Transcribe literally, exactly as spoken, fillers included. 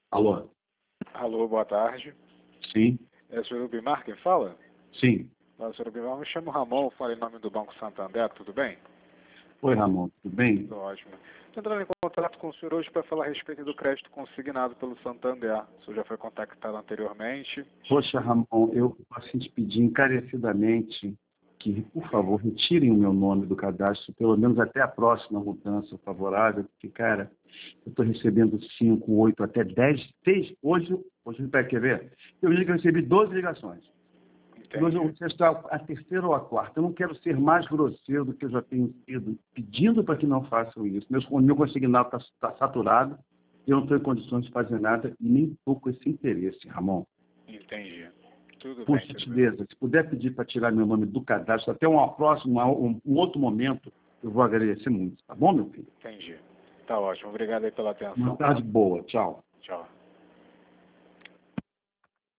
Alô? Alô, boa tarde. Sim. É o senhor Ubimar quem fala? Sim. Olá, senhor Ubimar, me chamo Ramon, falo em nome do Banco Santander, tudo bem? Oi, Ramon, tudo bem? Tudo ótimo. Estou entrando em contato com o senhor hoje para falar a respeito do crédito consignado pelo Santander. O senhor já foi contactado anteriormente? Poxa, Ramon, eu assim te pedir encarecidamente que, por favor, retirem o meu nome do cadastro, pelo menos até a próxima mudança favorável, porque, cara, eu estou recebendo cinco, oito, até dez, seis, hoje, hoje, quer ver? Eu digo que eu recebi doze ligações. Entendi. Hoje eu vou ser a terceira ou a quarta. Eu não quero ser mais grosseiro do que eu já tenho sido, pedindo para que não façam isso. Meu, meu consignado está tá saturado, eu não estou em condições de fazer nada e nem estou com esse interesse, Ramon. Entendi. Tudo Por bem, tudo bem. gentileza, se puder pedir para tirar meu nome do cadastro, até uma próxima, um, um outro momento, eu vou agradecer muito. Tá bom, meu filho? Entendi. Tá ótimo. Obrigado aí pela atenção. Uma tarde boa. Tchau. Tchau.